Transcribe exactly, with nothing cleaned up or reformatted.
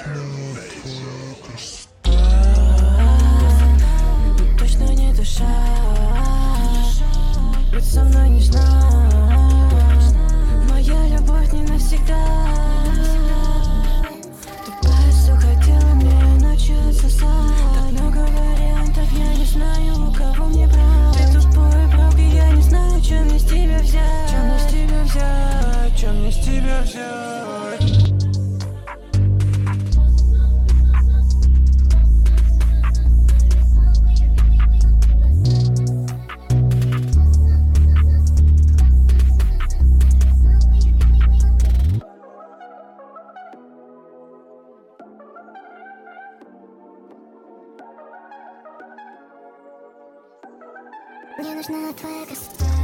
Но точно не душа. Быть со мной нежна. Моя любовь не навсегда. Тупая сука хотела мне ночью отсосать. Так много вариантов, я не знаю, у кого мне брать. Ты тупой брак, и я не знаю, чем мне с тебя взять. Чем мне с тебя взять, чем мне с тебя взять. Мне нужна твоя красота.